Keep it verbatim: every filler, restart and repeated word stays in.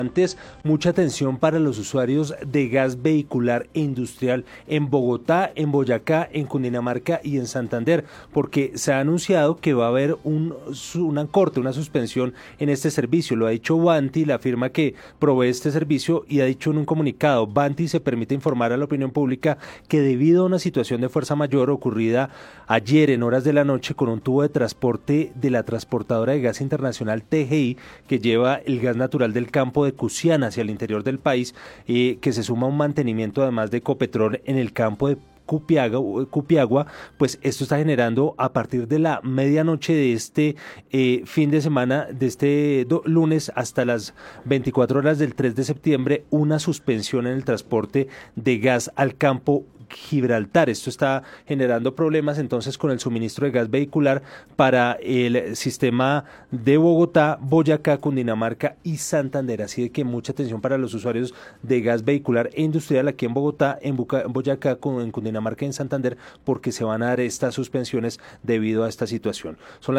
Antes, mucha atención para los usuarios de gas vehicular e industrial en Bogotá, en Boyacá, en Cundinamarca y en Santander, porque se ha anunciado que va a haber un una corte, una suspensión en este servicio. Lo ha dicho Vanti, la firma que provee este servicio, y ha dicho en un comunicado: Vanti se permite informar a la opinión pública que debido a una situación de fuerza mayor ocurrida ayer en horas de la noche con un tubo de transporte de la transportadora de gas internacional T G I, que lleva el gas natural del campo de Cusiana hacia el interior del país, eh, que se suma a un mantenimiento además de Ecopetrol en el campo de Cupiagua, Cupiagua, pues esto está generando a partir de la medianoche de este eh, fin de semana, de este do, lunes hasta las veinticuatro horas del tres de septiembre, una suspensión en el transporte de gas al campo Gibraltar. Esto está generando problemas entonces con el suministro de gas vehicular para el sistema de Bogotá, Boyacá, Cundinamarca y Santander. Así de que mucha atención para los usuarios de gas vehicular e industrial aquí en Bogotá, en, Buca, en Boyacá, en Cundinamarca y en Santander, porque se van a dar estas suspensiones debido a esta situación. Son las